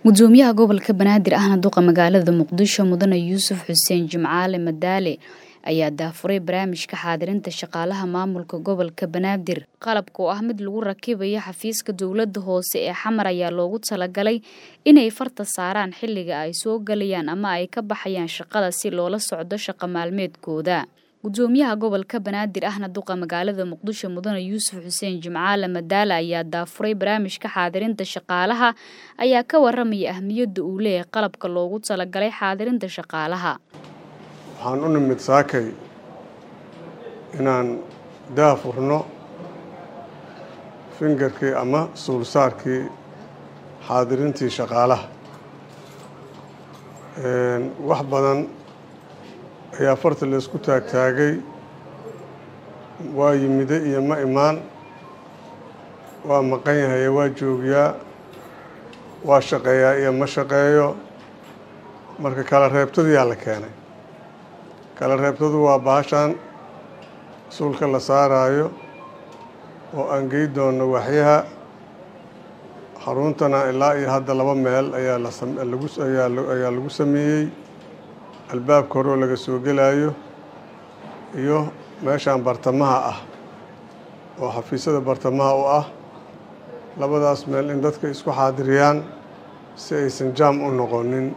gudoomiyaha gobolka Banaadir ahna duqa magaalada Muqdisho mudane Yuusuf Xuseen Jimcaale Madaale ayaa daafuray barnaamijka xaadirinta shaqaalaha maamulka gobolka Banaadir. Qalabka oo ah mid lagu rakibayo xafiiska dawladda hoose ee Xamar ayaa loogu talagalay inay farta saaraan xilliga ay soo galayaan ama ay ka baxayaan shaqada si loola socdo shaqo maalmeedkooda. gudoomiyaha gobolka Banaadir ahna duqa magaalada Muqdisho mudane Yuusuf Xuseen Jimcaale Madaale ayaa daafuray barnaamijka xaadirinta shaqaalaha ayaa ka waramay ahmiyadda uu leeyahay qalabka loogu talagalay xaadirinta shaqaalaha. waxaan u nimid saakay inaan daafurno fingerkii ama suulsaarkii xaadirintii shaqaalaha wax badan ayaa farta la isku taagtaagay waa yimide iyo ma imaan waa maqan yahay waa joogiyaa waa shaqeeyaa iyo ma shaqeeyo marka kala reebtadiyaa la keenay kala reebtadu waa baashaan suulka la saaraayo oo aan gey doono waxyaha xaruntana ilaa iyo hadda 2 meel ayaa lagu sameeyey albaabka hore laga soo gelayo iyo meeshaan bartamaha ah oo xafiisyada bartamaha u ah labadaas meel in dadka isku xaadiriyaan si aysan jaam u noqonin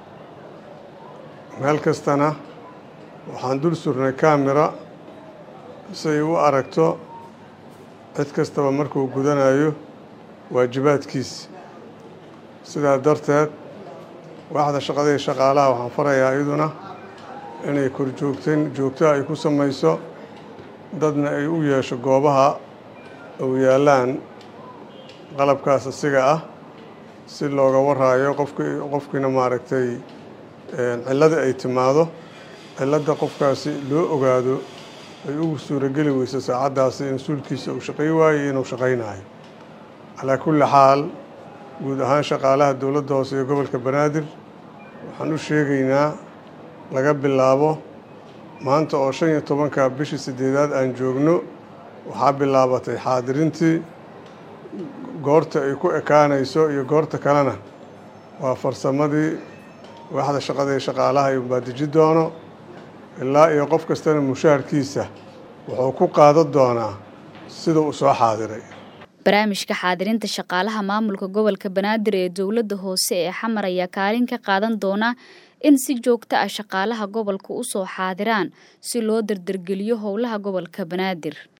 meel kastana waxaan dul surnay camera si ay u aragto cid kastaba markuu gudanayo waajibaadkiisa sidaa darteed waaxda shaqada ee shaqaalaha waxaan farayaa iyaduna inay joogto ay ku samayso dadna ay u yeesho goobaha oo yaalaan qalabkaas asiga ah si looga waraayo qofkiina maaragtay cilada ay timaado cilada qofkaasi loo ogaado ay ugu suurageli weyso saacadaasi in suulkiisa uu shaqay waayo inuu shaqaynayo calaa kulli xaal guud ahaan shaqaalaha dowladda hoose ee gobolka Banaadir waxaan u sheegaynaa laga bilaabo maanta oo 15 bishii 8aad aan joogno waxaa bilaabatay xaadirintii goorta ay ku ekaanayso iyo goorta kalena waa farsamadii waaxda shaqada ee shaqaalaha ay baadiji doono ilaa iyo qof kastana mushaharkiisa wuxuu ku qaadan doonaa sida uu soo xaadiray. barnaamijka xaadirinta shaqaalaha maamulka gobolka Banaadir ee dawladda hoose ee Xamar ayaa kaalin ka qaadan doona in si joogto ah shaqaalaha gobolka u soo xaadiraan si loo dardargeliyo howlaha gobolka Banaadir.